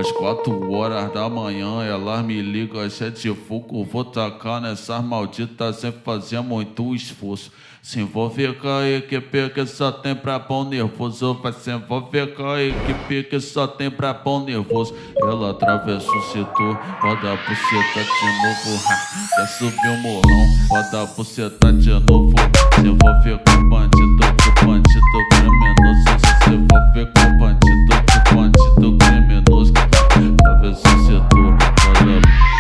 Às 4 horas da manhã elas me ligam, cheia de fogo. Vou tacar nessas malditas sem fazer muito esforço. Se envolver com a equipe que só tem pra bom nervoso. Vai se envolver com a equipe que só tem pra bom nervoso. Ela atravessa o setor, roda a buceta de novo. Quer subir o morrão, roda a buceta de novo. Se envolver com o bandido criminoso. Se envolver com o bandido criminoso. Atravessa o setor, roda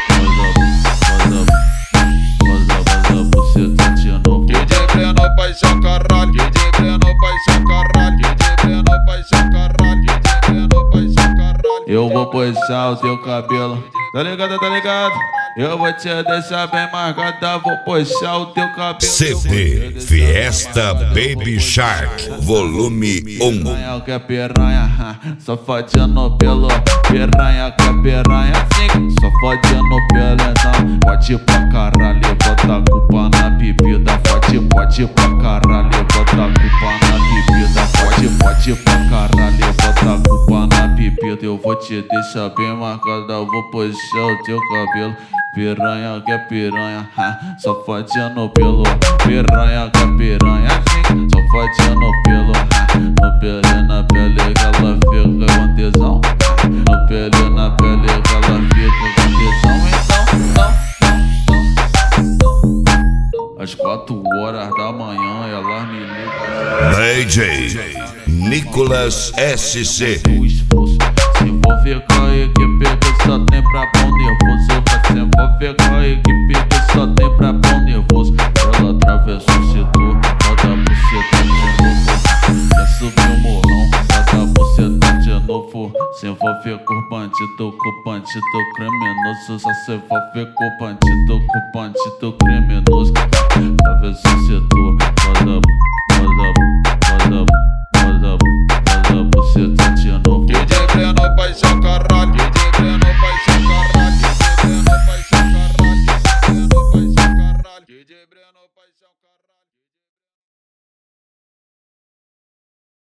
a buceta de novo. DJ Breno paixão caralho, DJ Breno paixão caralho, DJ Breno paixão caralho, DJ Breno paixão caralho. Eu vou puxar o teu cabelo, tá ligado, tá ligado? Eu vou te deixar bem marcada, vou puxar o teu cabelo. CD Fiesta Baby Shark, volume 1. Piranha que é piranha, só fodendo pelo. Piranha que é piranha, sim, só fodendo pelo. Então, pode pra caralho, bota a culpa na bebida. Pode pra caralho, bota a culpa na bebida. Pode pra caralho, bota a culpa na bebida. Eu vou te deixar bem marcada, eu vou puxar o teu cabelo. Piranha que é piranha, só fodendo pelo. Piranha que é piranha, sim, só fodendo pelo. No pele, na pele que ela fica com tesão. No pele, na pele que ela fica com tesão. Então, às 4 horas da manhã elas me ligam. DJ Nicolas SC. Se envolver com a equipe que só tem pra bom nervoso. Vai se envolver com a equipe que só tem pra bom nervoso. Ela atravessa o setor, roda a buceta de novo. Quer subir o morrão, roda a buceta de novo. Se envolver com o bandido criminoso. Só se envolver com o bandido criminoso.